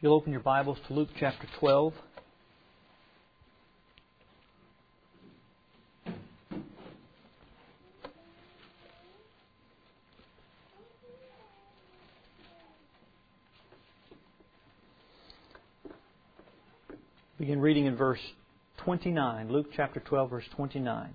You'll open your Bibles to Luke chapter 12. Begin reading in verse 29. Luke chapter 12, verse 29.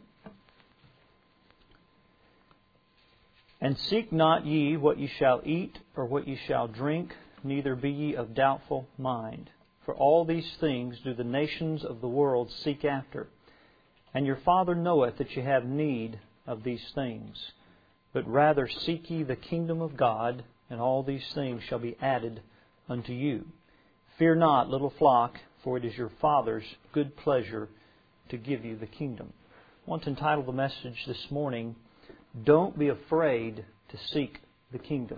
And seek not ye what ye shall eat or what ye shall drink, neither be ye of doubtful mind. For all these things do the nations of the world seek after. And your Father knoweth that ye have need of these things. But rather seek ye the kingdom of God, and all these things shall be added unto you. Fear not, little flock, for it is your Father's good pleasure to give you the kingdom. I want to entitle the message this morning, Don't be afraid to seek the kingdom.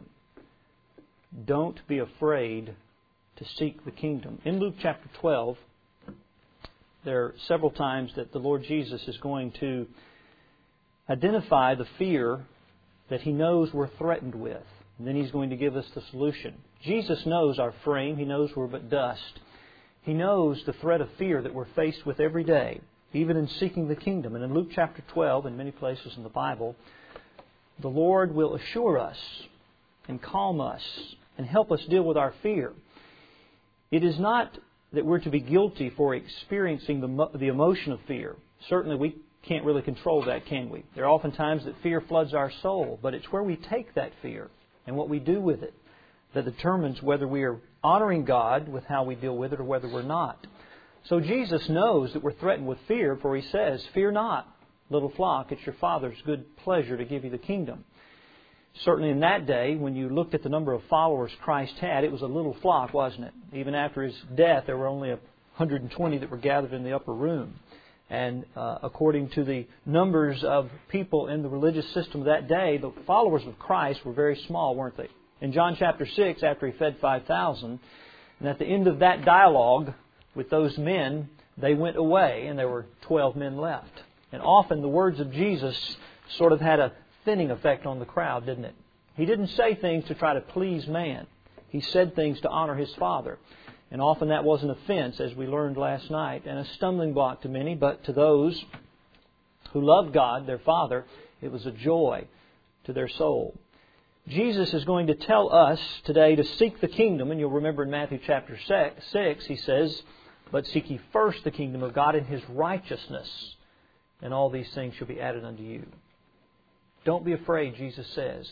Don't be afraid to seek the kingdom. In Luke chapter 12, there are several times that the Lord Jesus is going to identify the fear that He knows we're threatened with. And then He's going to give us the solution. Jesus knows our frame. He knows we're but dust. He knows the threat of fear that we're faced with every day, even in seeking the kingdom. And in Luke chapter 12, and many places in the Bible, the Lord will assure us and calm us and help us deal with our fear. It is not that we're to be guilty for experiencing the emotion of fear. Certainly we can't really control that, can we? There are often times that fear floods our soul, but it's where we take that fear and what we do with it that determines whether we are honoring God with how we deal with it or whether we're not. So Jesus knows that we're threatened with fear, for He says, Fear not, little flock, it's your Father's good pleasure to give you the kingdom. Certainly in that day, when you looked at the number of followers Christ had, it was a little flock, wasn't it? Even after His death, there were only 120 that were gathered in the upper room. And according to the numbers of people in the religious system of that day, the followers of Christ were very small, weren't they? In John chapter 6, after He fed 5,000, and at the end of that dialogue with those men, they went away, and there were 12 men left. And often the words of Jesus sort of had a thinning effect on the crowd, didn't it? He didn't say things to try to please man. He said things to honor His Father. And often that was an offense, as we learned last night, and a stumbling block to many, but to those who loved God, their Father, it was a joy to their soul. Jesus is going to tell us today to seek the kingdom, and you'll remember in Matthew chapter 6, He says, But seek ye first the kingdom of God and His righteousness, and all these things shall be added unto you. Don't be afraid, Jesus says.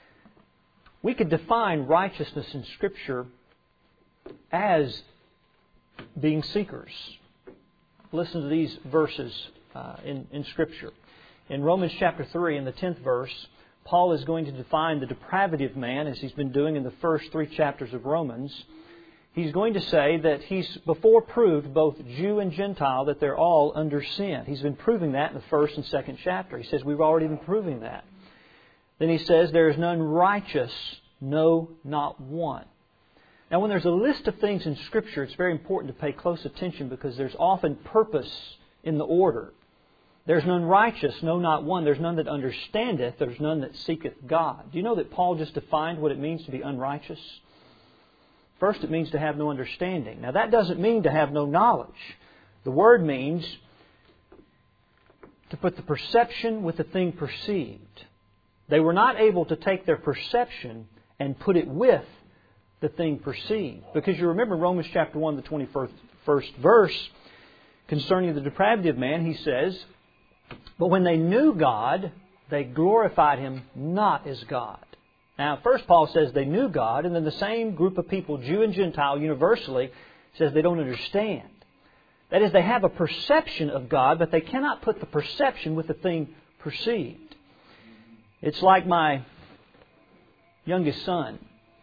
We could define righteousness in Scripture as being seekers. Listen to these verses in Scripture. In Romans chapter 3, in the 10th verse, Paul is going to define the depravity of man, as he's been doing in the first 3 chapters of Romans. He's going to say that he's before proved, both Jew and Gentile, that they're all under sin. He's been proving that in the 1st and 2nd chapter. He says we've already been proving that. Then he says there is none righteous, no, not one. Now when there's a list of things in Scripture, it's very important to pay close attention because there's often purpose in the order. There's none righteous, no, not one. There's none that understandeth. There's none that seeketh God. Do you know that Paul just defined what it means to be unrighteous? First, it means to have no understanding. Now, that doesn't mean to have no knowledge. The word means to put the perception with the thing perceived. They were not able to take their perception and put it with the thing perceived. Because you remember Romans chapter 1, the 21st verse, concerning the depravity of man, he says, But when they knew God, they glorified Him not as God. Now, first Paul says they knew God, and then the same group of people, Jew and Gentile, universally, says they don't understand. That is, they have a perception of God, but they cannot put the perception with the thing perceived. It's like my youngest son,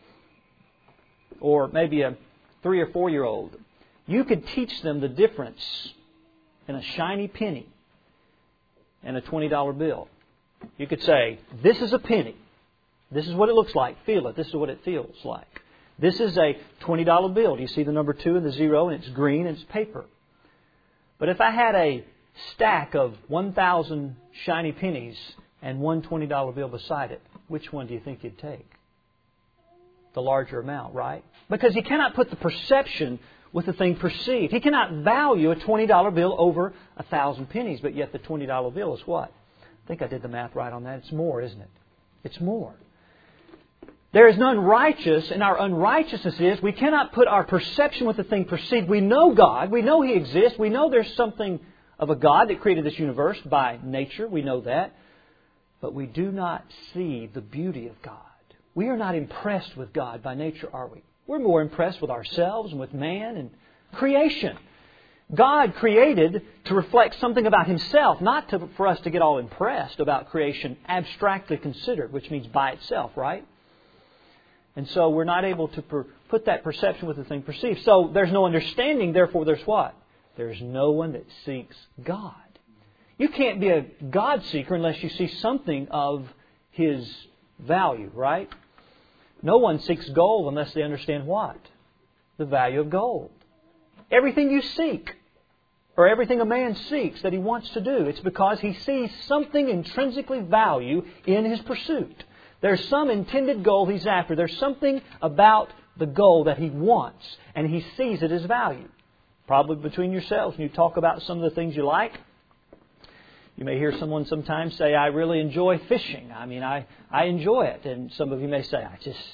or maybe a 3 or 4-year-old. You could teach them the difference in a shiny penny and a $20 bill. You could say, this is a penny. This is what it looks like. Feel it. This is what it feels like. This is a $20 bill. Do you see the number 2 and the 0? And it's green and it's paper. But if I had a stack of 1,000 shiny pennies and one $20 bill beside it, which one do you think you'd take? the larger amount, right? Because he cannot put the perception with the thing perceived. He cannot value a $20 bill over 1,000 pennies, but yet the $20 bill is what? I think I did the math right on that. It's more, isn't it? It's more. There is none righteous, and our unrighteousness is we cannot put our perception with the thing perceived. We know God. We know He exists. We know there's something of a God that created this universe by nature. We know that. But we do not see the beauty of God. We are not impressed with God by nature, are we? We're more impressed with ourselves and with man and creation. God created to reflect something about Himself, not for us to get all impressed about creation abstractly considered, which means by itself, right? And so we're not able to put that perception with the thing perceived. So there's no understanding, therefore there's what? There's no one that seeks God. You can't be a God seeker unless you see something of His value, right? No one seeks gold unless they understand what? The value of gold. Everything you seek, or everything a man seeks that he wants to do, it's because he sees something intrinsically value in his pursuit. There's some intended goal he's after. There's something about the goal that he wants, and he sees it as value. Probably between yourselves, when you talk about some of the things you like, you may hear someone sometimes say, I really enjoy fishing. I mean, I enjoy it. And some of you may say,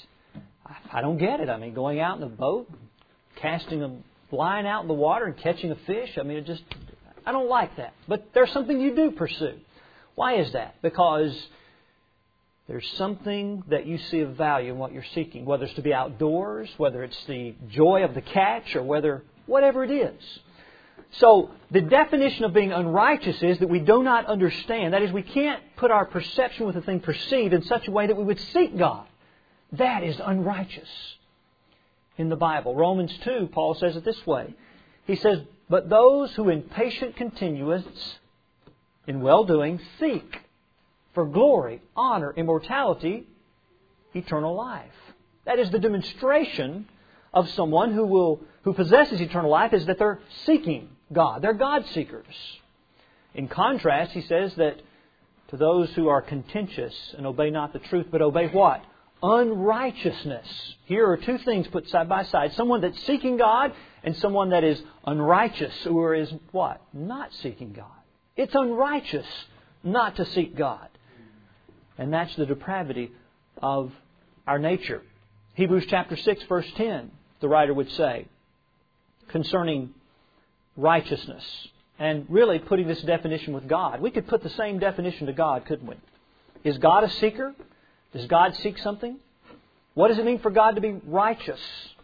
I don't get it. I mean, going out in the boat, casting a line out in the water and catching a fish, I mean, I don't like that. But there's something you do pursue. Why is that? Because there's something that you see of value in what you're seeking, whether it's to be outdoors, whether it's the joy of the catch, or whatever it is. So the definition of being unrighteous is that we do not understand. That is, we can't put our perception with the thing perceived in such a way that we would seek God. That is unrighteous in the Bible. Romans 2, Paul says it this way. He says, but those who in patient continuance in well-doing seek for glory, honor, immortality, eternal life. That is the demonstration of someone who possesses eternal life, is that they're seeking God. They're God seekers. In contrast, he says that to those who are contentious and obey not the truth, but obey what? Unrighteousness. Here are two things put side by side. Someone that's seeking God and someone that is unrighteous, or is what? Not seeking God. It's unrighteous not to seek God. And that's the depravity of our nature. Hebrews chapter 6, verse 10, the writer would say, concerning righteousness, and really putting this definition with God. We could put the same definition to God, couldn't we? Is God a seeker? Does God seek something? What does it mean for God to be righteous?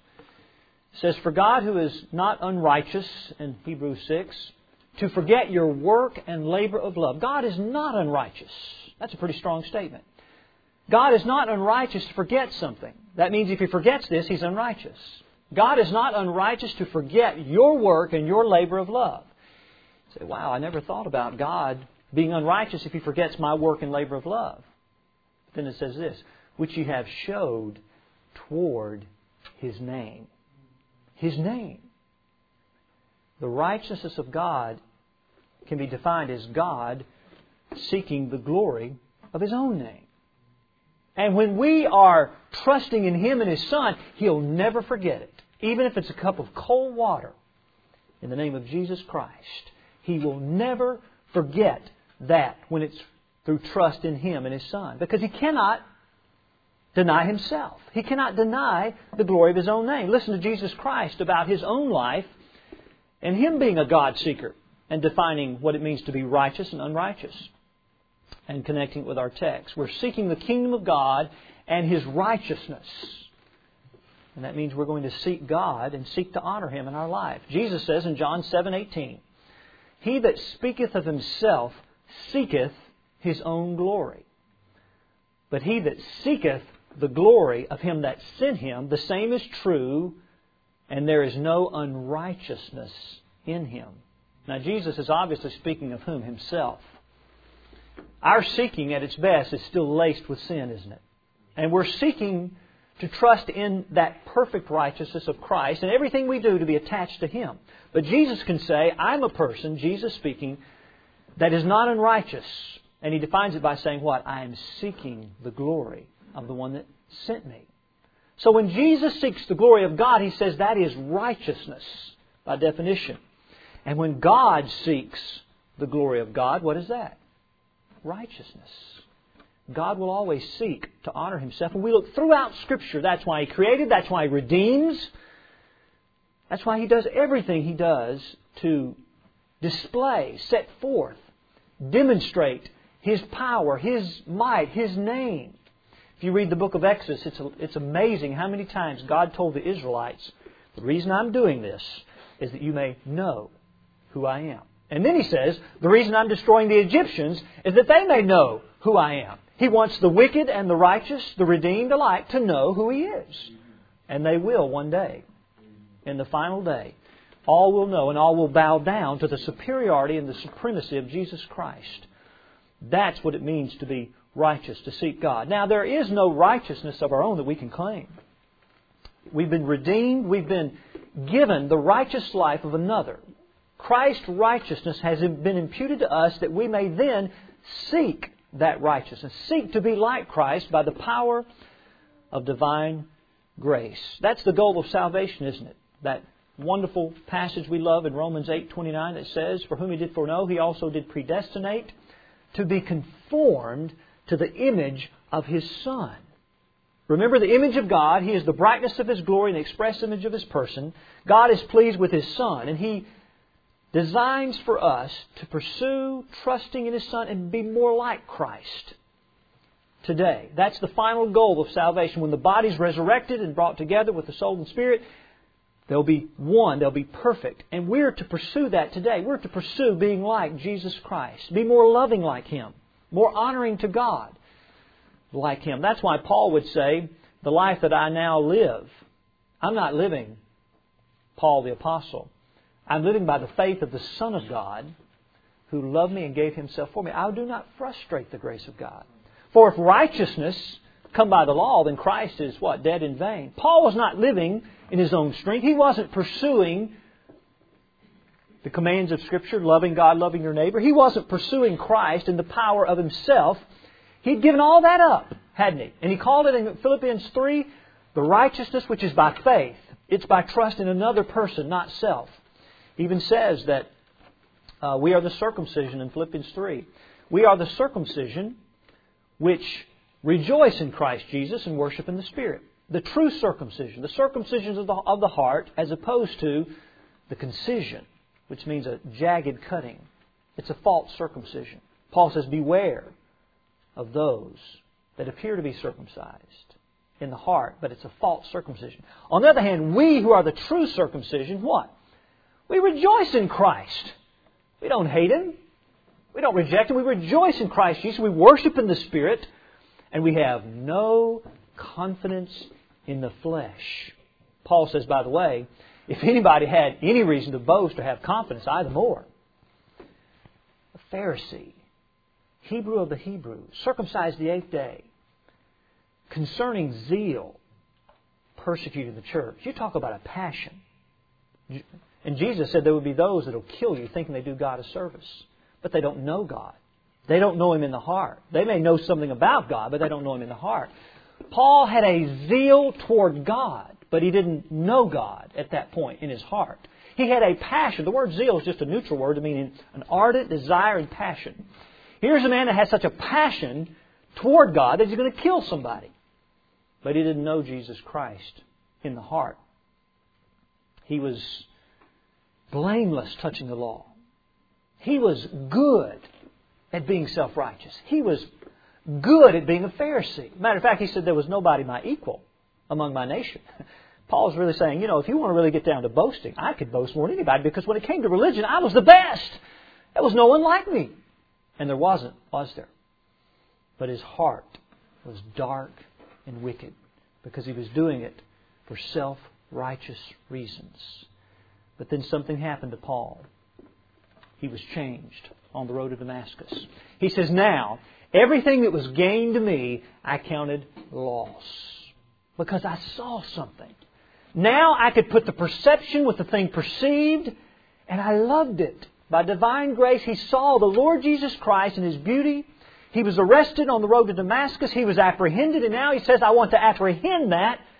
It says, for God who is not unrighteous, in Hebrews 6, to forget your work and labor of love. God is not unrighteous. That's a pretty strong statement. God is not unrighteous to forget something. That means if He forgets this, He's unrighteous. God is not unrighteous to forget your work and your labor of love. You say, wow, I never thought about God being unrighteous if He forgets my work and labor of love. But then it says this, which ye have showed toward His name. His name. The righteousness of God can be defined as God seeking the glory of His own name. And when we are trusting in Him and His Son, He'll never forget it. Even if it's a cup of cold water, in the name of Jesus Christ, He will never forget that when it's through trust in Him and His Son. Because He cannot deny Himself. He cannot deny the glory of His own name. Listen to Jesus Christ about His own life and Him being a God seeker and defining what it means to be righteous and unrighteous, and connecting it with our text. We're seeking the kingdom of God and His righteousness. And that means we're going to seek God and seek to honor Him in our life. Jesus says in John 7:18, he that speaketh of himself seeketh his own glory. But he that seeketh the glory of Him that sent Him, the same is true, and there is no unrighteousness in Him. Now Jesus is obviously speaking of whom? Himself. Our seeking at its best is still laced with sin, isn't it? And we're seeking to trust in that perfect righteousness of Christ and everything we do to be attached to Him. But Jesus can say, I'm a person, Jesus speaking, that is not unrighteous. And He defines it by saying what? I am seeking the glory of the one that sent me. So when Jesus seeks the glory of God, He says that is righteousness by definition. And when God seeks the glory of God, what is that? Righteousness. God will always seek to honor Himself. And we look throughout Scripture. That's why He created. That's why He redeems. That's why He does everything He does to display, set forth, demonstrate His power, His might, His name. If you read the book of Exodus, it's amazing how many times God told the Israelites, the reason I'm doing this is that you may know who I am. And then He says, the reason I'm destroying the Egyptians is that they may know who I am. He wants the wicked and the righteous, the redeemed alike, to know who He is. And they will one day. In the final day, all will know and all will bow down to the superiority and the supremacy of Jesus Christ. That's what it means to be righteous, to seek God. Now, there is no righteousness of our own that we can claim. We've been redeemed. We've been given the righteous life of another. Christ's righteousness has been imputed to us that we may then seek that righteousness. Seek to be like Christ by the power of divine grace. That's the goal of salvation, isn't it? That wonderful passage we love in Romans 8:29 that says, "For whom He did foreknow, He also did predestinate to be conformed to the image of His Son." Remember the image of God. He is the brightness of His glory and the express image of His person. God is pleased with His Son, and He designs for us to pursue trusting in His Son and be more like Christ today. That's the final goal of salvation. When the body's resurrected and brought together with the soul and spirit, they'll be one, they'll be perfect. And we're to pursue that today. We're to pursue being like Jesus Christ. Be more loving like Him. More honoring to God like Him. That's why Paul would say, the life that I now live, I'm not living, Paul the Apostle. I'm living by the faith of the Son of God who loved me and gave Himself for me. I do not frustrate the grace of God. For if righteousness come by the law, then Christ is what? Dead in vain. Paul was not living in his own strength. He wasn't pursuing the commands of Scripture, loving God, loving your neighbor. He wasn't pursuing Christ in the power of himself. He'd given all that up, hadn't he? And he called it in Philippians 3, the righteousness which is by faith. It's by trust in another person, not self. He even says that we are the circumcision in Philippians 3. We are the circumcision which rejoice in Christ Jesus and worship in the Spirit. The true circumcision, the circumcision of the heart, as opposed to the concision, which means a jagged cutting. It's a false circumcision. Paul says, beware of those that appear to be circumcised in the heart, but it's a false circumcision. On the other hand, we who are the true circumcision, what? We rejoice in Christ. We don't hate Him. We don't reject Him. We rejoice in Christ Jesus. We worship in the Spirit. And we have no confidence in the flesh. Paul says, by the way, if anybody had any reason to boast or have confidence, I the more. A Pharisee, Hebrew of the Hebrews, circumcised the 8th day, concerning zeal, persecuted the church. You talk about a passion. And Jesus said there would be those that will kill you thinking they do God a service. But they don't know God. They don't know Him in the heart. They may know something about God, but they don't know Him in the heart. Paul had a zeal toward God, but he didn't know God at that point in his heart. He had a passion. The word zeal is just a neutral word to mean an ardent desire and passion. Here's a man that has such a passion toward God that he's going to kill somebody. But he didn't know Jesus Christ in the heart. He was blameless touching the law. He was good at being self-righteous. He was good at being a Pharisee. Matter of fact, he said there was nobody my equal among my nation. Paul's really saying, if you want to really get down to boasting, I could boast more than anybody because when it came to religion, I was the best. There was no one like me. And there wasn't, was there? But his heart was dark and wicked because he was doing it for self-righteous reasons. But then something happened to Paul. He was changed on the road to Damascus. He says, now, everything that was gained to me, I counted loss. Because I saw something. Now I could put the perception with the thing perceived, and I loved it. By divine grace, he saw the Lord Jesus Christ in His beauty. He was arrested on the road to Damascus. He was apprehended, and now he says, I want to apprehend that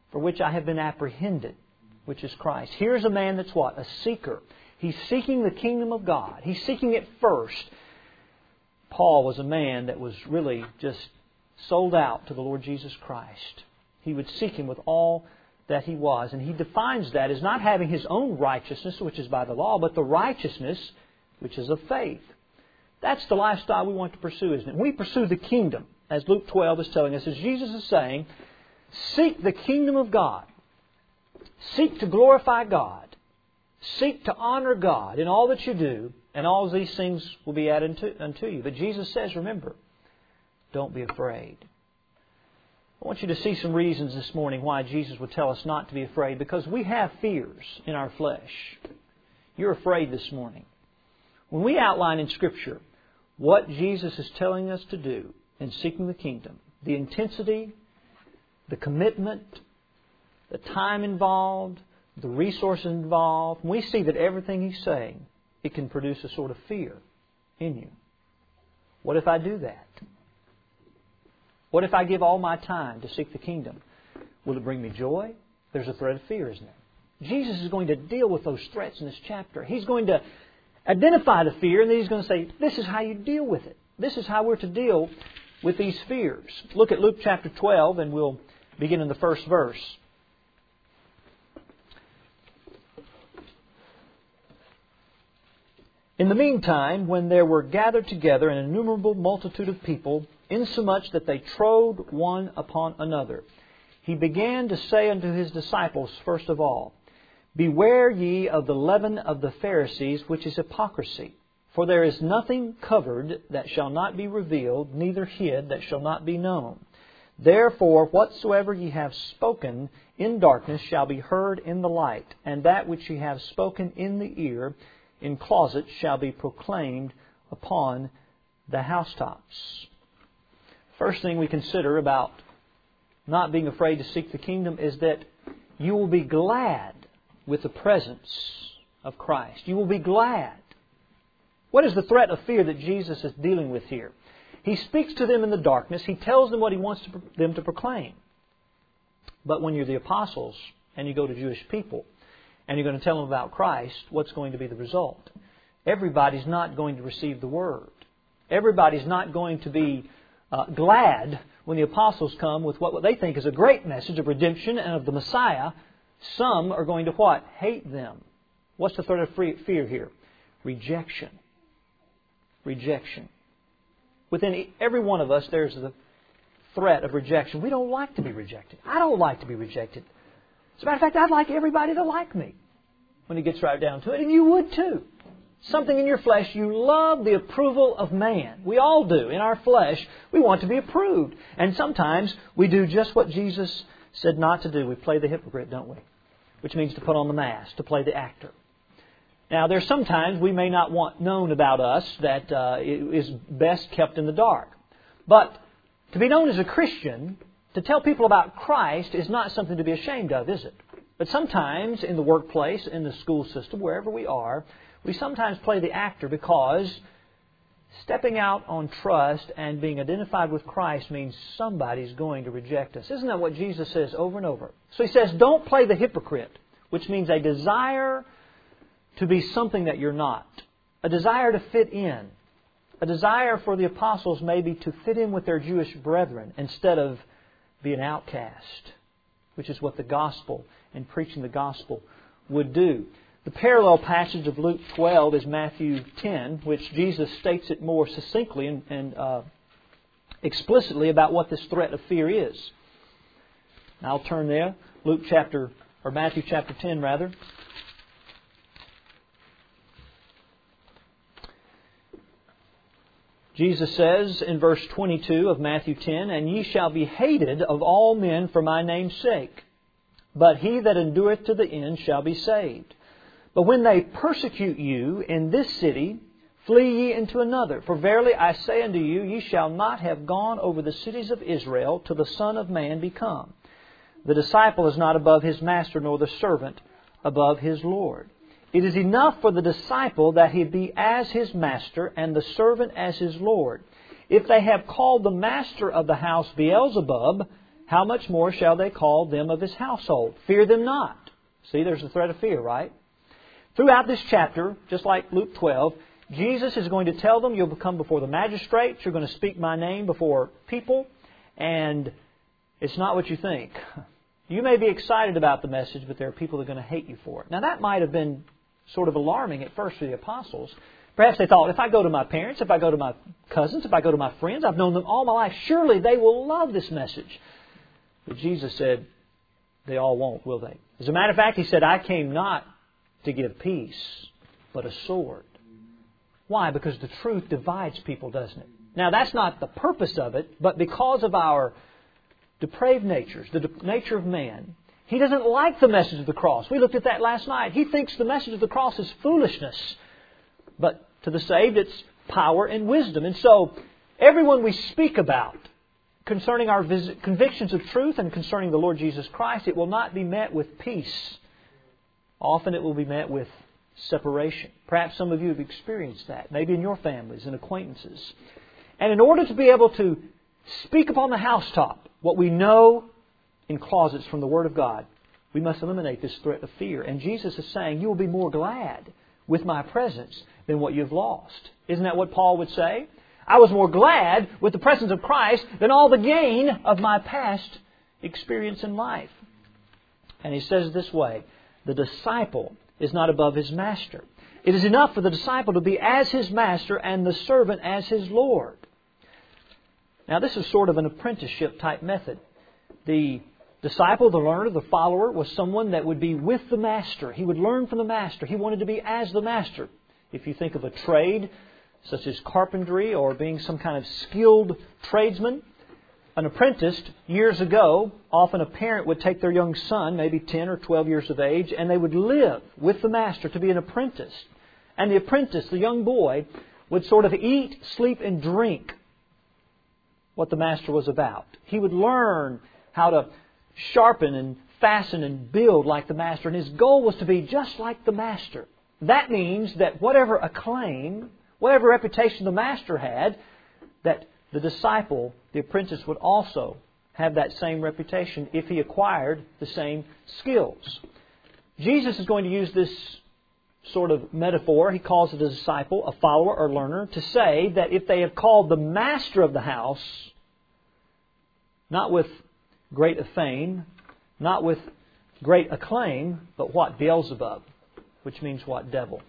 for which I have been apprehended, which is Christ. Here's a man that's what? A seeker. He's seeking the kingdom of God. He's seeking it first. Paul was a man that was really just sold out to the Lord Jesus Christ. He would seek Him with all that he was. And he defines that as not having his own righteousness, which is by the law, but the righteousness which is of faith. That's the lifestyle we want to pursue, isn't it? We pursue the kingdom, as Luke 12 is telling us, as Jesus is saying, seek the kingdom of God. Seek to glorify God. Seek to honor God in all that you do, and all of these things will be added unto you. But Jesus says, remember, don't be afraid. I want you to see some reasons this morning why Jesus would tell us not to be afraid, because we have fears in our flesh. You're afraid this morning. When we outline in Scripture what Jesus is telling us to do in seeking the kingdom, the intensity, the commitment, the time involved, the resources involved, we see that everything He's saying, it can produce a sort of fear in you. What if I do that? What if I give all my time to seek the kingdom? Will it bring me joy? There's a threat of fear, isn't there? Jesus is going to deal with those threats in this chapter. He's going to identify the fear, and then He's going to say, this is how you deal with it. This is how we're to deal with these fears. Look at Luke chapter 12, and we'll begin in the first verse. In the meantime, when there were gathered together an innumerable multitude of people, insomuch that they trode one upon another, He began to say unto His disciples, first of all, Beware ye of the leaven of the Pharisees, which is hypocrisy. For there is nothing covered that shall not be revealed, neither hid that shall not be known. Therefore, whatsoever ye have spoken in darkness shall be heard in the light, and that which ye have spoken in the ear in closets shall be proclaimed upon the housetops. First thing we consider about not being afraid to seek the kingdom is that you will be glad with the presence of Christ. You will be glad. What is the threat of fear that Jesus is dealing with here? He speaks to them in the darkness. He tells them what He wants them to proclaim. But when you're the apostles and you go to Jewish people and you're going to tell them about Christ, what's going to be the result? Everybody's not going to receive the Word. Everybody's not going to be glad when the apostles come with what they think is a great message of redemption and of the Messiah. Some are going to what? Hate them. What's the threat of fear here? Rejection. Rejection. Within every one of us, there's the threat of rejection. We don't like to be rejected. I don't like to be rejected. As a matter of fact, I'd like everybody to like me when it gets right down to it, and you would too. Something in your flesh, you love the approval of man. We all do. In our flesh, we want to be approved. And sometimes we do just what Jesus said not to do. We play the hypocrite, don't we? Which means to put on the mask, to play the actor. Now, there's sometimes we may not want known about us that is best kept in the dark. But to be known as a Christian, to tell people about Christ is not something to be ashamed of, is it? But sometimes in the workplace, in the school system, wherever we are, we sometimes play the actor because stepping out on trust and being identified with Christ means somebody's going to reject us. Isn't that what Jesus says over and over? So He says, don't play the hypocrite, which means a desire to be something that you're not. A desire to fit in. A desire for the apostles maybe to fit in with their Jewish brethren instead of be an outcast, which is what the gospel and preaching the gospel would do. The parallel passage of Luke 12 is Matthew 10, which Jesus states it more succinctly and explicitly about what this threat of fear is. Now I'll turn there. Matthew chapter 10 rather. Jesus says in verse 22 of Matthew 10, And ye shall be hated of all men for my name's sake, but he that endureth to the end shall be saved. But when they persecute you in this city, flee ye into another. For verily I say unto you, ye shall not have gone over the cities of Israel till the Son of Man be come. The disciple is not above his master, nor the servant above his Lord. It is enough for the disciple that he be as his master, and the servant as his Lord. If they have called the master of the house Beelzebub, how much more shall they call them of His household? Fear them not. See, there's the threat of fear, right? Throughout this chapter, just like Luke 12, Jesus is going to tell them, you'll come before the magistrates, you're going to speak my name before people, and it's not what you think. You may be excited about the message, but there are people that are going to hate you for it. Now, that might have been sort of alarming at first for the apostles. Perhaps they thought, if I go to my parents, if I go to my cousins, if I go to my friends, I've known them all my life, surely they will love this message. But Jesus said, they all won't, will they? As a matter of fact, He said, I came not to give peace, but a sword. Why? Because the truth divides people, doesn't it? Now, that's not the purpose of it, but because of our depraved natures, the nature of man, he doesn't like the message of the cross. We looked at that last night. He thinks the message of the cross is foolishness. But to the saved, it's power and wisdom. And so, everyone we speak about concerning our convictions of truth and concerning the Lord Jesus Christ, it will not be met with peace. Often it will be met with separation. Perhaps some of you have experienced that, maybe in your families and acquaintances. And in order to be able to speak upon the housetop what we know in closets from the Word of God, we must eliminate this threat of fear. And Jesus is saying, you will be more glad with my presence than what you've lost. Isn't that what Paul would say? I was more glad with the presence of Christ than all the gain of my past experience in life. And he says it this way, the disciple is not above his master. It is enough for the disciple to be as his master and the servant as his Lord. Now, this is sort of an apprenticeship type method. The disciple, the learner, the follower was someone that would be with the master. He would learn from the master. He wanted to be as the master. If you think of a trade, such as carpentry or being some kind of skilled tradesman, an apprentice, years ago, often a parent would take their young son, maybe 10 or 12 years of age, and they would live with the master to be an apprentice. And the apprentice, the young boy, would sort of eat, sleep, and drink what the master was about. He would learn how to sharpen and fasten and build like the master. And his goal was to be just like the master. That means that whatever acclaim, whatever reputation the master had, that the disciple, the apprentice, would also have that same reputation if he acquired the same skills. Jesus is going to use this sort of metaphor. He calls it a disciple, a follower or learner, to say that if they have called the master of the house, not with great fame, not with great acclaim, but what? Beelzebub, which means what? Devil.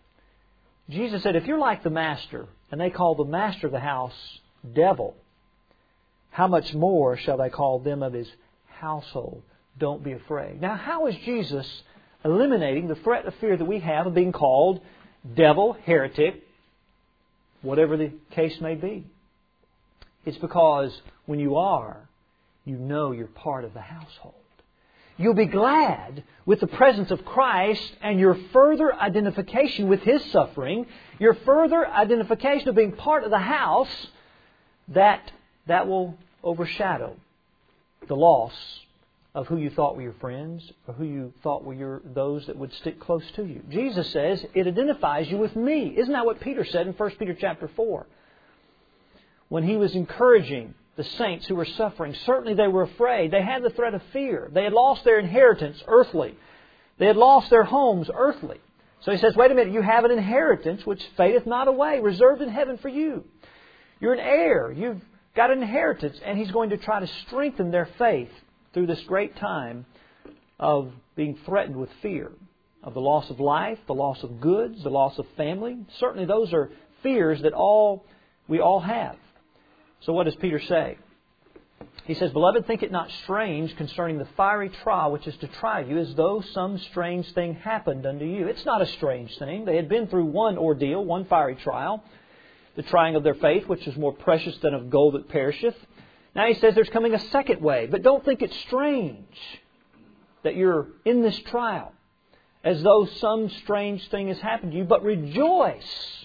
Jesus said, if you're like the master, and they call the master of the house devil, how much more shall they call them of his household? Don't be afraid. Now, how is Jesus eliminating the threat of fear that we have of being called devil, heretic, whatever the case may be? It's because when you are, you know you're part of the household. You'll be glad with the presence of Christ and your further identification with His suffering, your further identification of being part of the house, that will overshadow the loss of who you thought were your friends or who you thought were those that would stick close to you. Jesus says it identifies you with me. Isn't that what Peter said in 1 Peter chapter 4? When he was encouraging the saints who were suffering, certainly they were afraid. They had the threat of fear. They had lost their inheritance, earthly. They had lost their homes, earthly. So he says, wait a minute, you have an inheritance which fadeth not away, reserved in heaven for you. You're an heir. You've got an inheritance. And He's going to try to strengthen their faith through this great time of being threatened with fear, of the loss of life, the loss of goods, the loss of family. Certainly those are fears that we all have. So what does Peter say? He says, Beloved, think it not strange concerning the fiery trial which is to try you, as though some strange thing happened unto you. It's not a strange thing. They had been through one ordeal, one fiery trial, the trying of their faith, which is more precious than of gold that perisheth. Now he says there's coming a second wave. But don't think it's strange that you're in this trial, as though some strange thing has happened to you, but rejoice.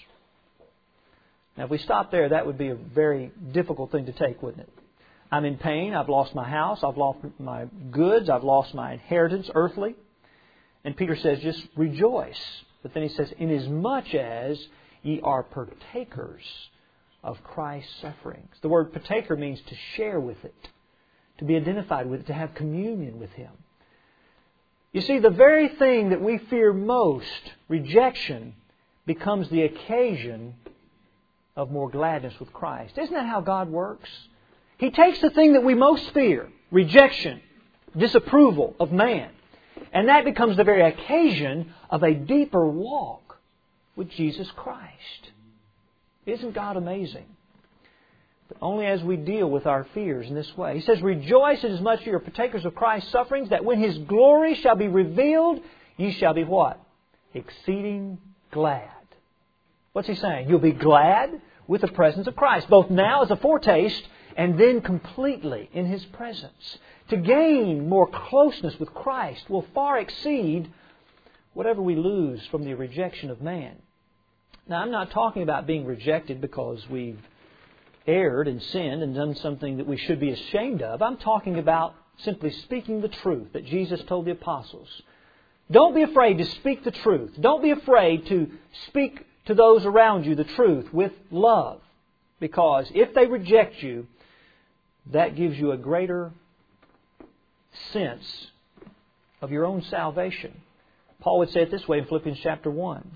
Now, if we stop there, that would be a very difficult thing to take, wouldn't it? I'm in pain. I've lost my house. I've lost my goods. I've lost my inheritance, earthly. And Peter says, just rejoice. But then he says, inasmuch as ye are partakers of Christ's sufferings. The word partaker means to share with it, to be identified with it, to have communion with Him. You see, the very thing that we fear most, rejection, becomes the occasion of more gladness with Christ. Isn't that how God works? He takes the thing that we most fear, rejection, disapproval of man, and that becomes the very occasion of a deeper walk with Jesus Christ. Isn't God amazing? But only as we deal with our fears in this way. He says, rejoice inasmuch as you are partakers of Christ's sufferings, that when His glory shall be revealed, ye shall be what? Exceeding glad. What's He saying? You'll be glad with the presence of Christ, both now as a foretaste and then completely in His presence. To gain more closeness with Christ will far exceed whatever we lose from the rejection of man. Now, I'm not talking about being rejected because we've erred and sinned and done something that we should be ashamed of. I'm talking about simply speaking the truth that Jesus told the apostles. Don't be afraid to speak the truth. Don't be afraid to speak to those around you the truth with love. Because if they reject you, that gives you a greater sense of your own salvation. Paul would say it this way in Philippians chapter 1.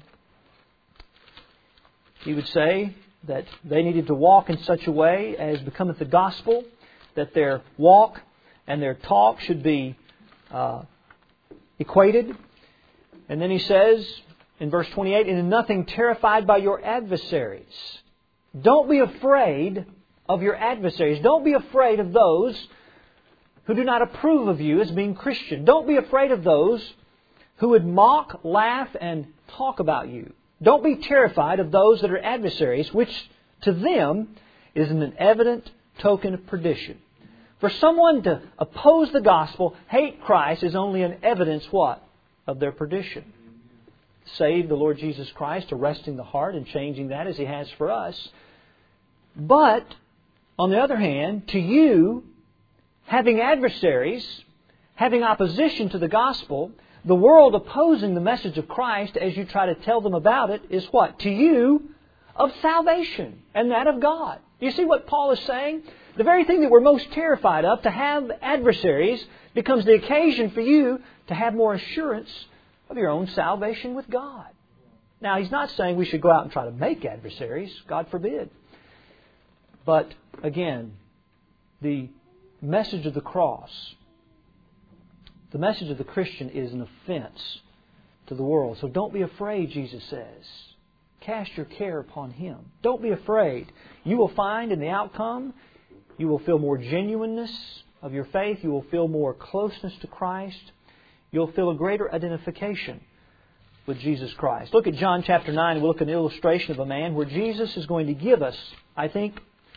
He would say that they needed to walk in such a way as becometh the gospel, that their walk and their talk should be equated. And then he says in verse 28, and in nothing terrified by your adversaries. Don't be afraid of your adversaries. Don't be afraid of those who do not approve of you as being Christian. Don't be afraid of those who would mock, laugh, and talk about you. Don't be terrified of those that are adversaries, which to them is an evident token of perdition. For someone to oppose the gospel, hate Christ, is only an evidence, what? Of their perdition. Save the Lord Jesus Christ, arresting the heart and changing that as He has for us. But, on the other hand, to you, having adversaries, having opposition to the gospel, the world opposing the message of Christ as you try to tell them about it is what? To you, of salvation and that of God. Do you see what Paul is saying? The very thing that we're most terrified of, to have adversaries, becomes the occasion for you to have more assurance of your own salvation with God. Now, he's not saying we should go out and try to make adversaries. God forbid. But, again, the message of the cross, the message of the Christian is an offense to the world. So don't be afraid, Jesus says. Cast your care upon Him. Don't be afraid. You will find in the outcome, you will feel more genuineness of your faith. You will feel more closeness to Christ. You'll feel a greater identification with Jesus Christ. Look at John chapter 9 and we'll look at an illustration of a man where Jesus is going to give us, I think,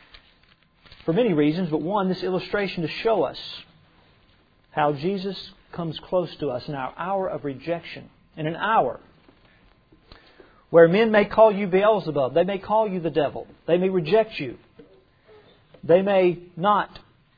for many reasons, but one, this illustration to show us how Jesus comes close to us in our hour of rejection. In an hour where men may call you Beelzebub, they may call you the devil, they may reject you, they may not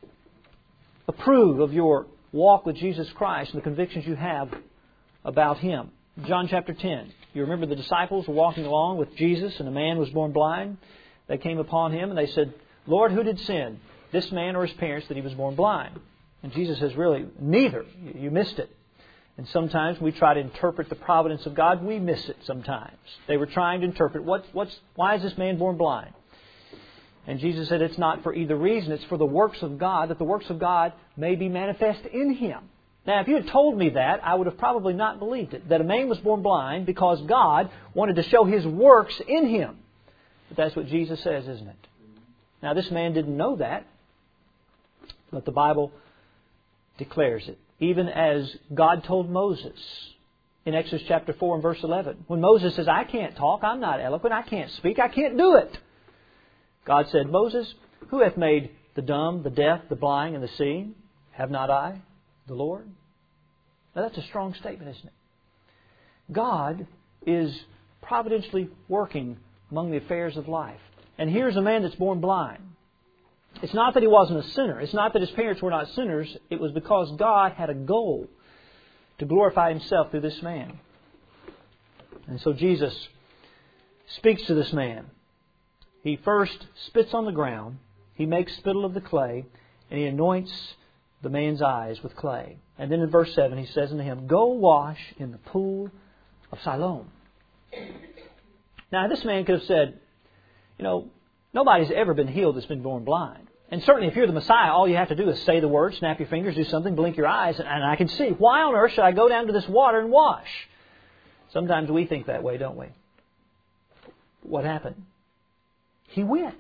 approve of your walk with Jesus Christ and the convictions you have about Him. John chapter 10. You remember the disciples were walking along with Jesus and a man was born blind. They came upon Him and they said, Lord, who did sin, this man or his parents, that he was born blind? And Jesus says, really, neither. You missed it. And sometimes we try to interpret the providence of God. We miss it sometimes. They were trying to interpret, why is this man born blind? And Jesus said it's not for either reason. It's for the works of God, that the works of God may be manifest in him. Now, if you had told me that, I would have probably not believed it. That a man was born blind because God wanted to show His works in him. But that's what Jesus says, isn't it? Now, this man didn't know that. But the Bible declares it. Even as God told Moses in Exodus chapter 4 and verse 11. When Moses says, I can't talk, I'm not eloquent, I can't speak, I can't do it. God said, Moses, who hath made the dumb, the deaf, the blind, and the seeing? Have not I, the Lord? Now that's a strong statement, isn't it? God is providentially working among the affairs of life. And here's a man that's born blind. It's not that he wasn't a sinner. It's not that his parents were not sinners. It was because God had a goal to glorify Himself through this man. And so Jesus speaks to this man. He first spits on the ground. He makes spittle of the clay. And He anoints the man's eyes with clay. And then in verse 7 he says unto him, Go wash in the pool of Siloam. Now this man could have said, nobody's ever been healed that's been born blind. And certainly if you're the Messiah, all you have to do is say the word, snap your fingers, do something, blink your eyes, and I can see. Why on earth should I go down to this water and wash? Sometimes we think that way, don't we? What happened? He went.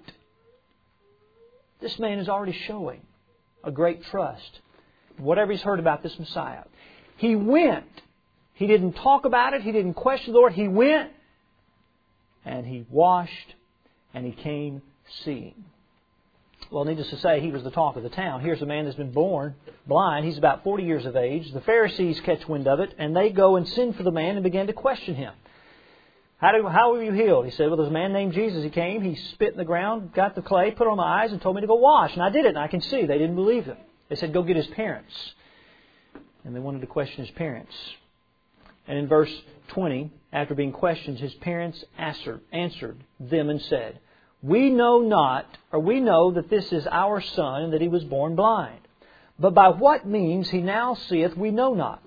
This man is already showing a great trust in whatever he's heard about this Messiah. He went. He didn't talk about it. He didn't question the Lord. He went and he washed and he came seeing. Well, needless to say, he was the talk of the town. Here's a man that's been born blind. He's about 40 years of age. The Pharisees catch wind of it, and they go and send for the man and begin to question him. How were you healed? He said, well, there's a man named Jesus. He came, he spit in the ground, got the clay, put it on my eyes, and told me to go wash. And I did it, and I can see. They didn't believe him. They said, go get his parents. And they wanted to question his parents. And in verse 20, after being questioned, his parents answered them and said, We know that this is our son, and that he was born blind. But by what means he now seeth, we know not.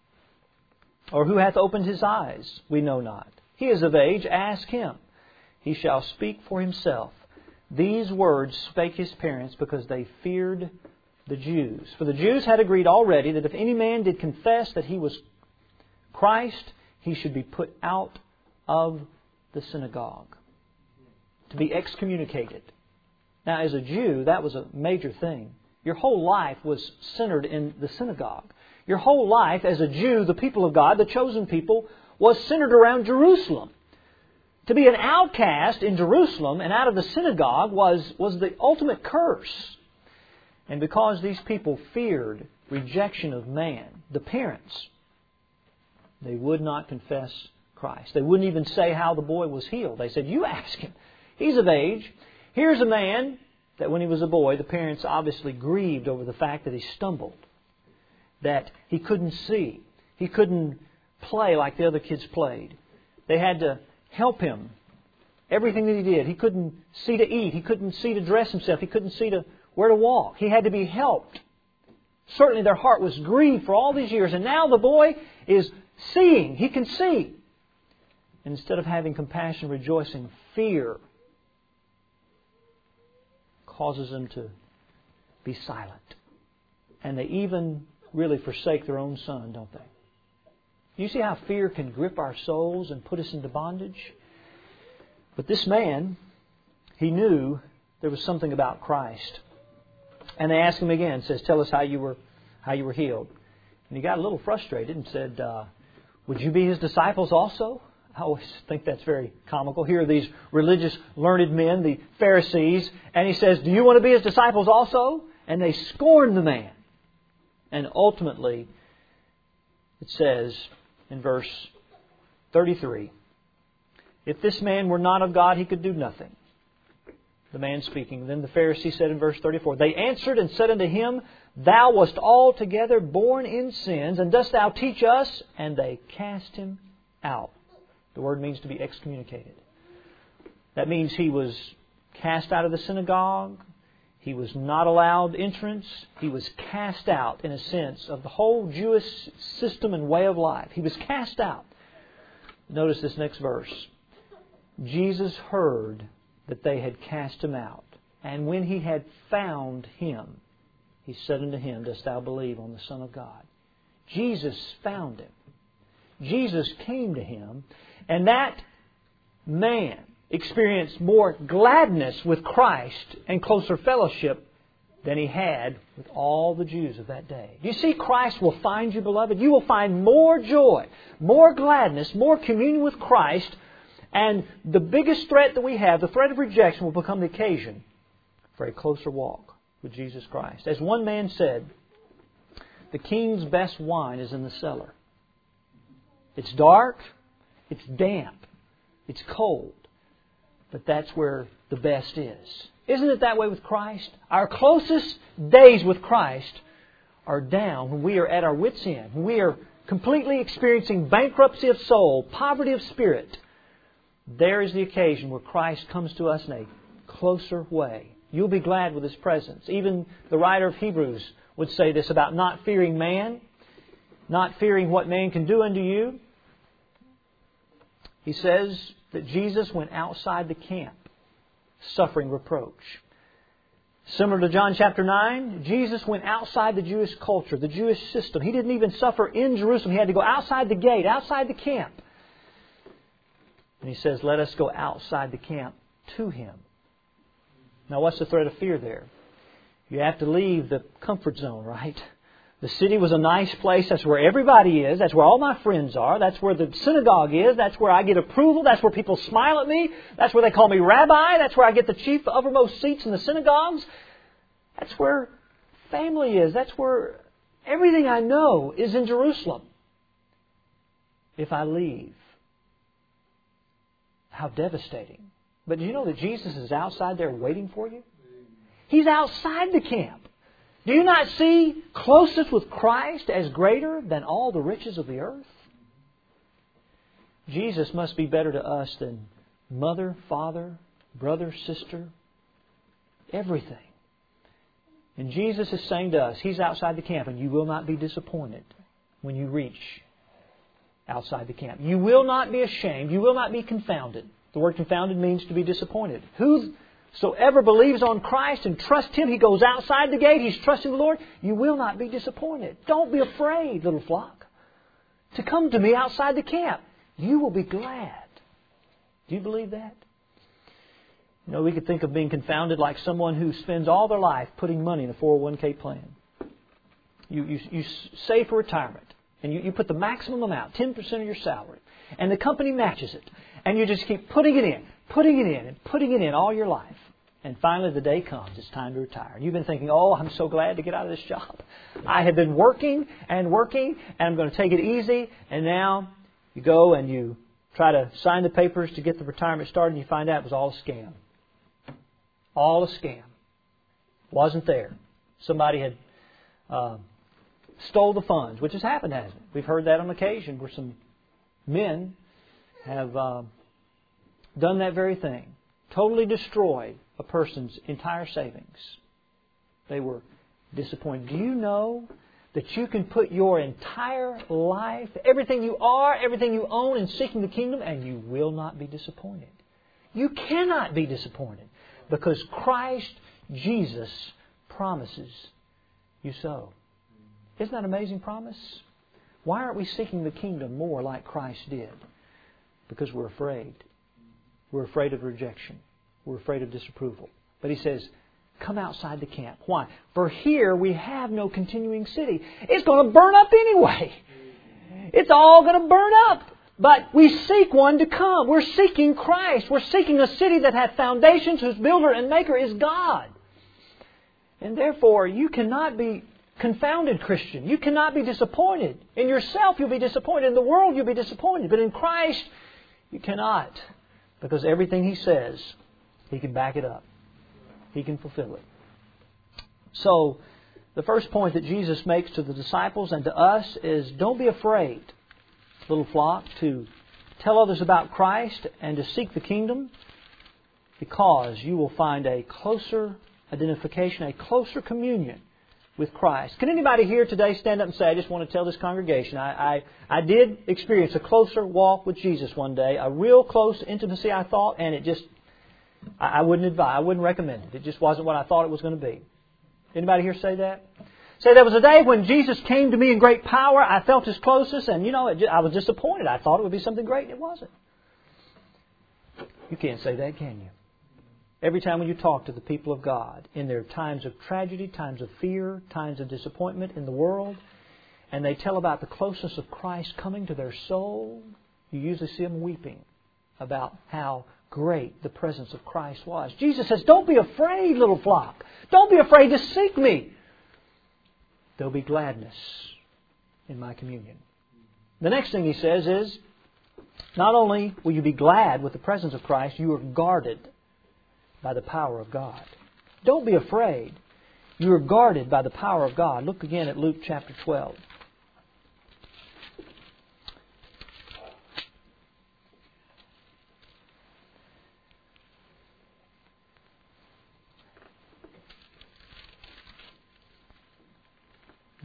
Or who hath opened his eyes, we know not. He is of age, ask him. He shall speak for himself. These words spake his parents, because they feared the Jews. For the Jews had agreed already that if any man did confess that he was Christ, he should be put out of the synagogue, to be excommunicated. Now, as a Jew, that was a major thing. Your whole life was centered in the synagogue. Your whole life as a Jew, the people of God, the chosen people, was centered around Jerusalem. To be an outcast in Jerusalem and out of the synagogue was the ultimate curse. And because these people feared rejection of man, the parents, they would not confess Christ. They wouldn't even say how the boy was healed. They said, you ask him. He's of age. Here's a man that when he was a boy, the parents obviously grieved over the fact that he stumbled, that he couldn't see. He couldn't play like the other kids played. They had to help him. Everything that he did. He couldn't see to eat. He couldn't see to dress himself. He couldn't see to where to walk. He had to be helped. Certainly their heart was grieved for all these years. And now the boy is seeing. He can see. And instead of having compassion, rejoicing, fear causes them to be silent. And they even really forsake their own son, don't they? You see how fear can grip our souls and put us into bondage? But this man, he knew there was something about Christ. And they asked him again, says, tell us how you were healed. And he got a little frustrated and said, would you be his disciples also? I always think that's very comical. Here are these religious, learned men, the Pharisees, and he says, do you want to be his disciples also? And they scorned the man. And ultimately, it says in verse 33, if this man were not of God, he could do nothing. The man speaking. Then the Pharisee said in verse 34, they answered and said unto him, thou wast altogether born in sins, and dost thou teach us? And they cast him out. The word means to be excommunicated. That means he was cast out of the synagogue. He was not allowed entrance. He was cast out, in a sense, of the whole Jewish system and way of life. He was cast out. Notice this next verse. Jesus heard that they had cast him out. And when he had found him, he said unto him, dost thou believe on the Son of God? Jesus found him. Jesus came to him. And that man experienced more gladness with Christ and closer fellowship than he had with all the Jews of that day. You see, Christ will find you, beloved. You will find more joy, more gladness, more communion with Christ. And the biggest threat that we have, the threat of rejection, will become the occasion for a closer walk with Jesus Christ. As one man said, the king's best wine is in the cellar. It's dark, it's damp, it's cold, but that's where the best is. Isn't it that way with Christ? Our closest days with Christ are down when we are at our wits' end, when we are completely experiencing bankruptcy of soul, poverty of spirit. There is the occasion where Christ comes to us in a closer way. You'll be glad with His presence. Even the writer of Hebrews would say this about not fearing man, not fearing what man can do unto you. He says that Jesus went outside the camp, suffering reproach. Similar to John chapter 9, Jesus went outside the Jewish culture, the Jewish system. He didn't even suffer in Jerusalem. He had to go outside the gate, outside the camp. And He says, let us go outside the camp to Him. Now, what's the threat of fear there? You have to leave the comfort zone, right? The city was a nice place. That's where everybody is. That's where all my friends are. That's where the synagogue is. That's where I get approval. That's where people smile at me. That's where they call me rabbi. That's where I get the chief uppermost seats in the synagogues. That's where family is. That's where everything I know is in Jerusalem. If I leave, how devastating. But do you know that Jesus is outside there waiting for you? He's outside the camp. Do you not see closeness with Christ as greater than all the riches of the earth? Jesus must be better to us than mother, father, brother, sister, everything. And Jesus is saying to us, He's outside the camp, and you will not be disappointed when you reach outside the camp. You will not be ashamed. You will not be confounded. The word confounded means to be disappointed. Whosoever believes on Christ and trusts Him, he goes outside the gate, he's trusting the Lord, you will not be disappointed. Don't be afraid, little flock, to come to me outside the camp. You will be glad. Do you believe that? You know, we could think of being confounded like someone who spends all their life putting money in a 401k plan. You save for retirement, and you put the maximum amount, 10% of your salary, and the company matches it. And you just keep putting it in all your life. And finally the day comes, it's time to retire. And you've been thinking, oh, I'm so glad to get out of this job. I have been working, and I'm going to take it easy. And now you go and you try to sign the papers to get the retirement started, and you find out it was all a scam. All a scam. Wasn't there. Somebody had stole the funds, which has happened, hasn't it? We've heard that on occasion where some men have done that very thing. Totally destroyed a person's entire savings. They were disappointed. Do you know that you can put your entire life, everything you are, everything you own in seeking the kingdom, and you will not be disappointed? You cannot be disappointed because Christ Jesus promises you so. Isn't that an amazing promise? Why aren't we seeking the kingdom more like Christ did? Because we're afraid. We're afraid of rejection. We're afraid of disapproval. But He says, come outside the camp. Why? For here we have no continuing city. It's going to burn up anyway. It's all going to burn up. But we seek one to come. We're seeking Christ. We're seeking a city that hath foundations, whose builder and maker is God. And therefore, you cannot be confounded, Christian. You cannot be disappointed. In yourself, you'll be disappointed. In the world, you'll be disappointed. But in Christ, you cannot. Because everything He says, He can back it up. He can fulfill it. So, the first point that Jesus makes to the disciples and to us is, don't be afraid, little flock, to tell others about Christ and to seek the kingdom, because you will find a closer identification, a closer communion with Christ. Can anybody here today stand up and say, I just want to tell this congregation, I did experience a closer walk with Jesus one day, a real close intimacy, I thought, and it just, I wouldn't advise, I wouldn't recommend it. It just wasn't what I thought it was going to be. Anybody here say that? Say, there was a day when Jesus came to me in great power, I felt His closeness, and I was disappointed. I thought it would be something great, and it wasn't. You can't say that, can you? Every time when you talk to the people of God, in their times of tragedy, times of fear, times of disappointment in the world, and they tell about the closeness of Christ coming to their soul, you usually see them weeping about how great the presence of Christ was. Jesus says, don't be afraid, little flock. Don't be afraid to seek me. There'll be gladness in my communion. The next thing He says is, not only will you be glad with the presence of Christ, you are guarded by the power of God. Don't be afraid. You are guarded by the power of God. Look again at Luke chapter 12.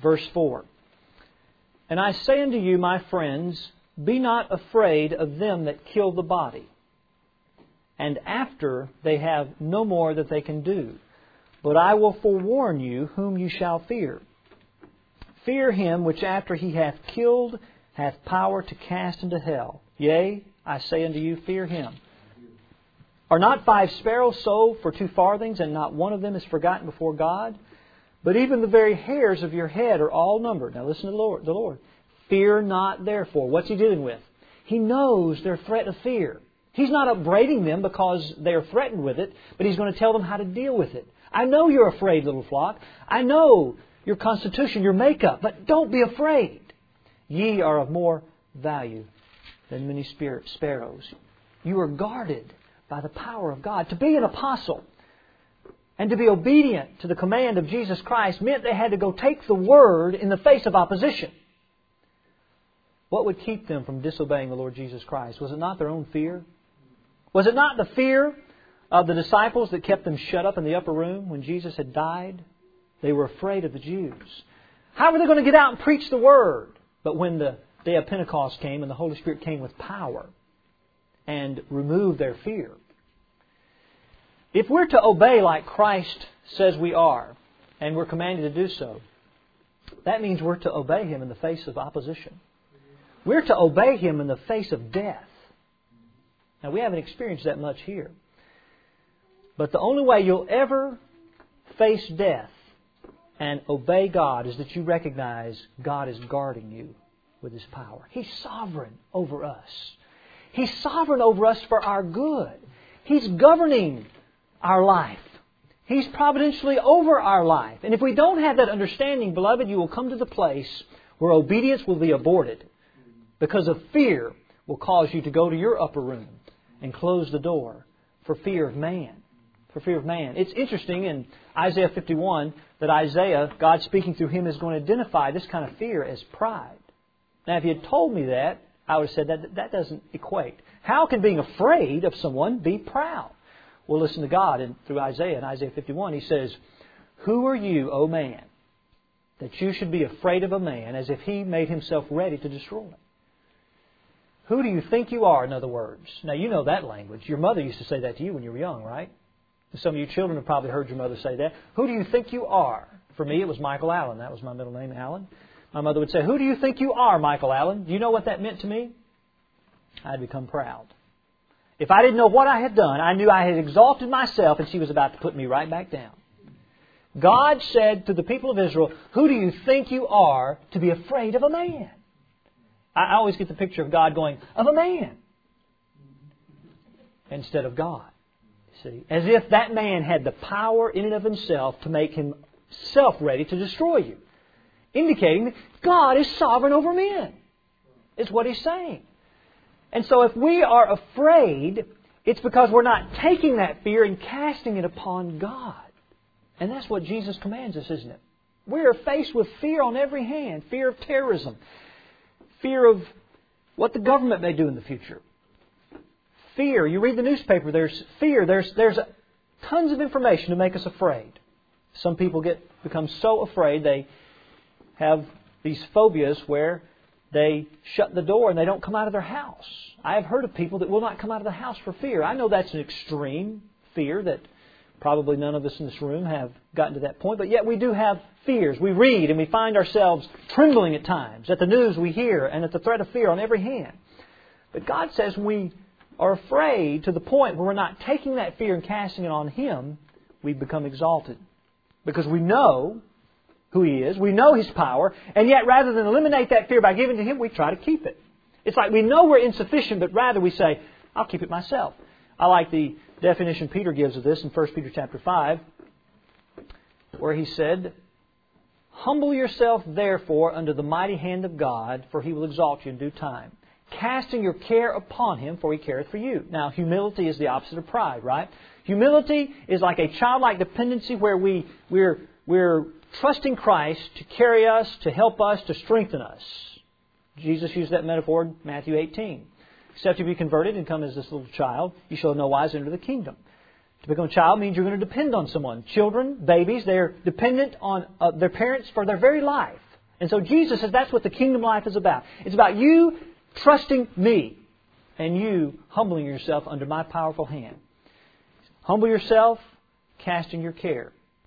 Verse 4. And I say unto you, my friends, be not afraid of them that kill the body, and after they have no more that they can do. But I will forewarn you whom you shall fear. Fear him which after he hath killed hath power to cast into hell. Yea, I say unto you, fear him. Are not 5 sparrows sold for 2 farthings, and not one of them is forgotten before God? But even the very hairs of your head are all numbered. Now listen to the Lord. Fear not therefore. What's He dealing with? He knows their threat of fear. He's not upbraiding them because they are threatened with it, but He's going to tell them how to deal with it. I know you're afraid, little flock. I know your constitution, your makeup, but don't be afraid. Ye are of more value than many sparrows. You are guarded by the power of God. To be an apostle and to be obedient to the command of Jesus Christ meant they had to go take the Word in the face of opposition. What would keep them from disobeying the Lord Jesus Christ? Was it not their own fear? Was it not the fear of the disciples that kept them shut up in the upper room when Jesus had died? They were afraid of the Jews. How were they going to get out and preach the Word? But when the day of Pentecost came and the Holy Spirit came with power and removed their fear. If we're to obey like Christ says we are, and we're commanded to do so, that means we're to obey Him in the face of opposition. We're to obey Him in the face of death. Now, we haven't experienced that much here. But the only way you'll ever face death and obey God is that you recognize God is guarding you with His power. He's sovereign over us. He's sovereign over us for our good. He's governing our life. He's providentially over our life. And if we don't have that understanding, beloved, you will come to the place where obedience will be aborted because of fear will cause you to go to your upper room and close the door for fear of man. For fear of man. It's interesting in Isaiah 51 that Isaiah, God speaking through him, is going to identify this kind of fear as pride. Now, if you had told me that, I would have said that doesn't equate. How can being afraid of someone be proud? Well, listen to God and through Isaiah. In Isaiah 51, He says, Who are you, O man, that you should be afraid of a man as if he made himself ready to destroy? Who do you think you are, in other words? Now, you know that language. Your mother used to say that to you when you were young, right? Some of you children have probably heard your mother say that. Who do you think you are? For me, it was Michael Allen. That was my middle name, Allen. My mother would say, Who do you think you are, Michael Allen? Do you know what that meant to me? I'd become proud. If I didn't know what I had done, I knew I had exalted myself and she was about to put me right back down. God said to the people of Israel, Who do you think you are to be afraid of a man? I always get the picture of God going, Of a man, instead of God. See, as if that man had the power in and of himself to make himself ready to destroy you. Indicating that God is sovereign over men. Is what He's saying. And so if we are afraid, it's because we're not taking that fear and casting it upon God. And that's what Jesus commands us, isn't it? We are faced with fear on every hand. Fear of terrorism. Fear of what the government may do in the future. Fear. You read the newspaper, there's fear. There's tons of information to make us afraid. Some people become so afraid they have these phobias where they shut the door and they don't come out of their house. I have heard of people that will not come out of the house for fear. I know that's an extreme fear that probably none of us in this room have gotten to that point, but yet we do have fears. We read and we find ourselves trembling at times at the news we hear and at the threat of fear on every hand. But God says we are afraid to the point where we're not taking that fear and casting it on Him, we become exalted. Because we know who He is, we know His power, and yet rather than eliminate that fear by giving to Him, we try to keep it. It's like we know we're insufficient, but rather we say, I'll keep it myself. I like the definition Peter gives of this in 1 Peter chapter 5, where he said, Humble yourself therefore under the mighty hand of God, for He will exalt you in due time. Casting your care upon Him, for He careth for you. Now, humility is the opposite of pride, right? Humility is like a childlike dependency where we're trusting Christ to carry us, to help us, to strengthen us. Jesus used that metaphor in Matthew 18. Except you be converted and come as this little child, you shall in no wise enter the kingdom. To become a child means you're going to depend on someone. Children, babies, they're dependent on their parents for their very life. And so Jesus says that's what the kingdom life is about. It's about you trusting me and you humbling yourself under my powerful hand. Humble yourself, casting your care.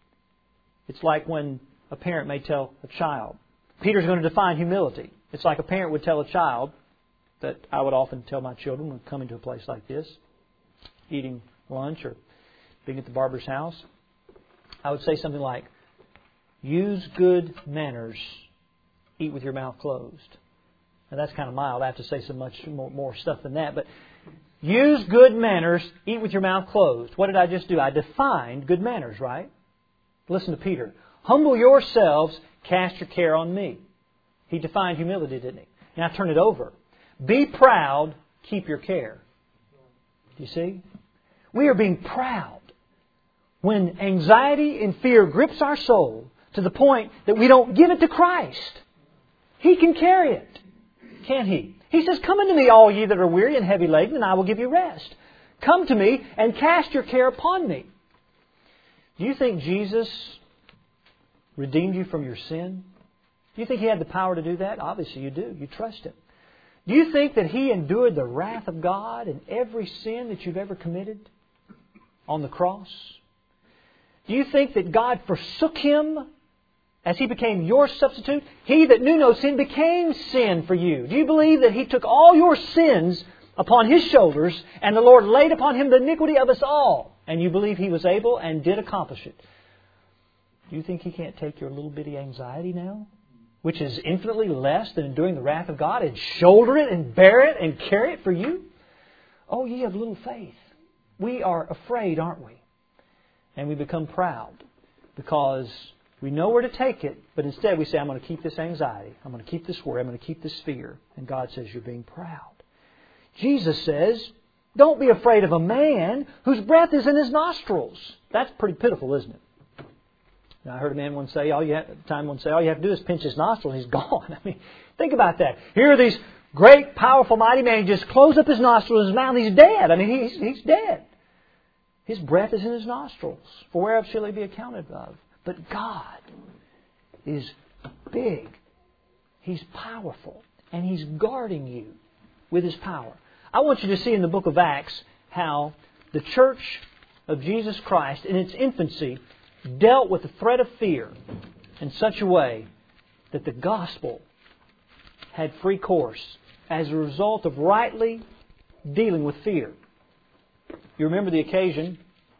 It's like when a parent may tell a child. Peter's going to define humility. It's like a parent would tell a child, that I would often tell my children when coming to a place like this, eating lunch or being at the barber's house. I would say something like, use good manners, eat with your mouth closed. Now that's kind of mild. I have to say so much more stuff than that. But use good manners, eat with your mouth closed. What did I just do? I defined good manners, right? Listen to Peter. Humble yourselves, cast your care on me. He defined humility, didn't he? Now turn it over. Be proud, keep your care. Do you see? We are being proud. When anxiety and fear grips our soul to the point that we don't give it to Christ, He can carry it. Can't He? He says, come unto me, all ye that are weary and heavy laden, and I will give you rest. Come to me and cast your care upon me. Do you think Jesus redeemed you from your sin? Do you think He had the power to do that? Obviously you do. You trust Him. Do you think that He endured the wrath of God in every sin that you've ever committed on the cross? Do you think that God forsook Him as He became your substitute? He that knew no sin became sin for you. Do you believe that He took all your sins upon His shoulders and the Lord laid upon Him the iniquity of us all? And you believe He was able and did accomplish it. Do you think He can't take your little bitty anxiety now, which is infinitely less than enduring the wrath of God, and shoulder it and bear it and carry it for you? Oh, ye of little faith. We are afraid, aren't we? And we become proud because we know where to take it, but instead we say, I'm going to keep this anxiety. I'm going to keep this worry. I'm going to keep this fear. And God says, you're being proud. Jesus says, don't be afraid of a man whose breath is in his nostrils. That's pretty pitiful, isn't it? Now, I heard a man once say, all you have to do is pinch his nostril and he's gone. I mean, think about that. Here are these great, powerful, mighty men. Just close up his nostrils and his mouth. He's dead. I mean, he's dead. His breath is in his nostrils. For whereof shall he be accounted of? But God is big. He's powerful. And He's guarding you with His power. I want you to see in the book of Acts how the church of Jesus Christ in its infancy dealt with the threat of fear in such a way that the gospel had free course as a result of rightly dealing with fear. You remember the occasion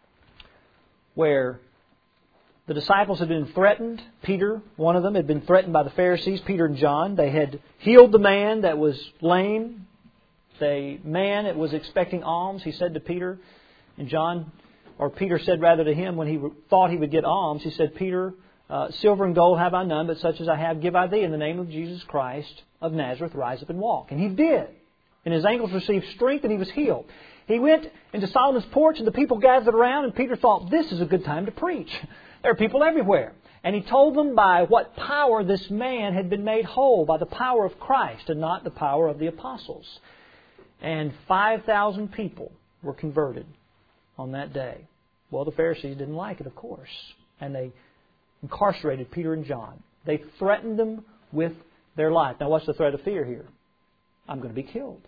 where the disciples had been threatened. Peter, one of them, had been threatened by the Pharisees, Peter and John. They had healed the man that was lame. The man that was expecting alms, he said to Peter and John, or Peter said rather to him when he thought he would get alms, he said, Peter, silver and gold have I none, but such as I have give I thee. In the name of Jesus Christ of Nazareth, rise up and walk. And he did. And his ankles received strength and he was healed. He went into Solomon's porch and the people gathered around and Peter thought, this is a good time to preach. There are people everywhere. And he told them by what power this man had been made whole, by the power of Christ and not the power of the apostles. And 5,000 people were converted on that day. Well, the Pharisees didn't like it, of course. And they incarcerated Peter and John. They threatened them with their life. Now, what's the threat of fear here? I'm going to be killed.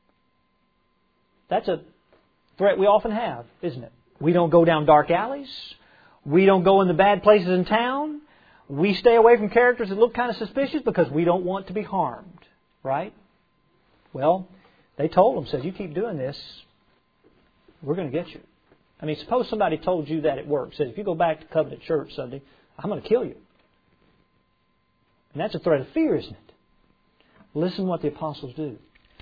That's a threat we often have, isn't it? We don't go down dark alleys. We don't go in the bad places in town. We stay away from characters that look kind of suspicious because we don't want to be harmed. Right? Well, they told them, says, you keep doing this, we're going to get you. I mean, suppose somebody told you that at work. Said, if you go back to Covenant Church Sunday, I'm going to kill you. And that's a threat of fear, isn't it? Listen what the apostles do.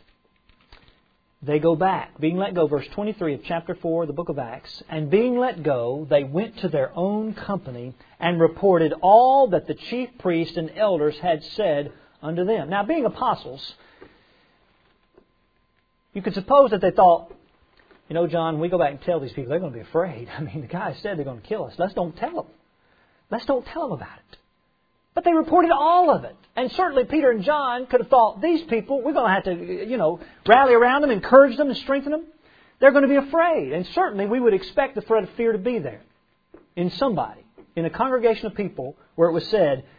They go back, being let go, verse 23 of chapter 4 of the book of Acts. And being let go, they went to their own company and reported all that the chief priests and elders had said unto them. Now, being apostles, you could suppose that they thought, you know, John, when we go back and tell these people, they're going to be afraid. I mean, the guy said they're going to kill us. Let's don't tell them. Let's don't tell them about it. But they reported all of it. And certainly Peter and John could have thought, these people, we're going to have to, rally around them, encourage them, and strengthen them. They're going to be afraid. And certainly we would expect the threat of fear to be there in somebody, in a congregation of people where it was said,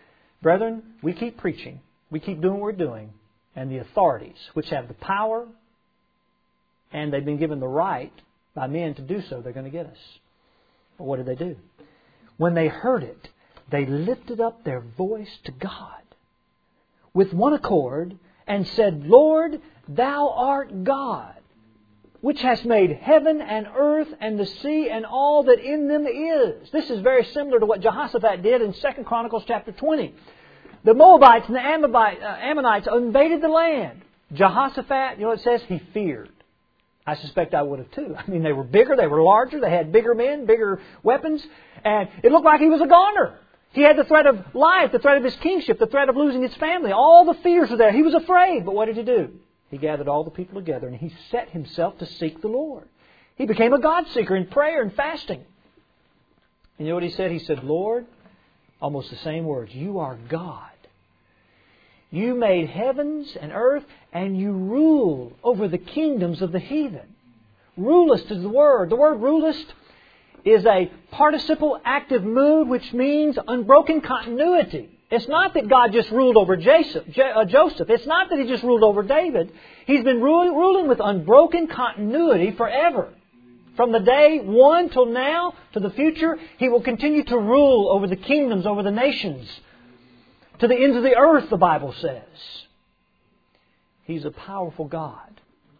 Brethren, we keep preaching. We keep doing what we're doing. And the authorities, which have the power, and they've been given the right by men to do so, they're going to get us. But what did they do? When they heard it, they lifted up their voice to God with one accord and said, Lord, Thou art God, which hast made heaven and earth and the sea and all that in them is. This is very similar to what Jehoshaphat did in 2 Chronicles chapter 20. The Moabites and the Ammonites invaded the land. Jehoshaphat, you know what it says? He feared. I suspect I would have too. I mean, they were bigger, they were larger, they had bigger men, bigger weapons, and it looked like he was a goner. He had the threat of life, the threat of his kingship, the threat of losing his family. All the fears were there. He was afraid. But what did he do? He gathered all the people together and he set himself to seek the Lord. He became a God seeker in prayer and fasting. And you know what he said? He said, Lord, almost the same words, You are God. You made heavens and earth and You rule over the kingdoms of the heathen. Rulest is the word. The word rulest is a participle active mood, which means unbroken continuity. It's not that God just ruled over Joseph. It's not that He just ruled over David. He's been ruling with unbroken continuity forever. From the day one till now to the future, He will continue to rule over the kingdoms, over the nations. To the ends of the earth, the Bible says. He's a powerful God.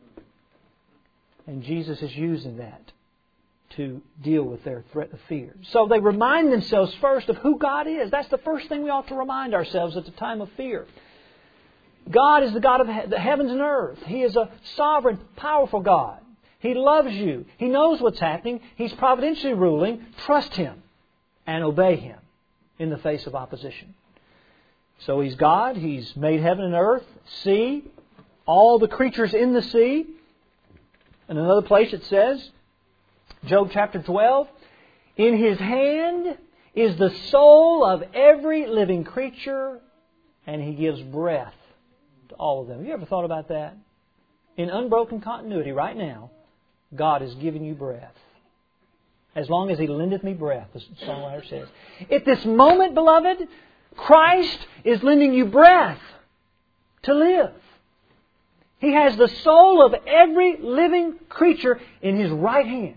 And Jesus is using that to deal with their threat of fear. So they remind themselves first of who God is. That's the first thing we ought to remind ourselves at the time of fear. God is the God of the heavens and earth. He is a sovereign, powerful God. He loves you. He knows what's happening. He's providentially ruling. Trust Him and obey Him in the face of opposition. So He's God. He's made heaven and earth, sea, all the creatures in the sea. In another place it says, Job chapter 12, in His hand is the soul of every living creature, and He gives breath to all of them. Have you ever thought about that? In unbroken continuity right now, God is giving you breath. As long as He lendeth me breath, the songwriter says. At this moment, beloved, Christ is lending you breath to live. He has the soul of every living creature in His right hand.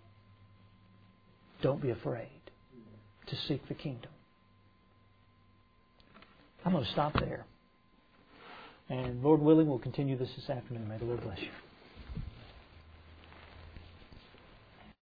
Don't be afraid to seek the kingdom. I'm going to stop there. And Lord willing, we'll continue this afternoon. May the Lord bless you.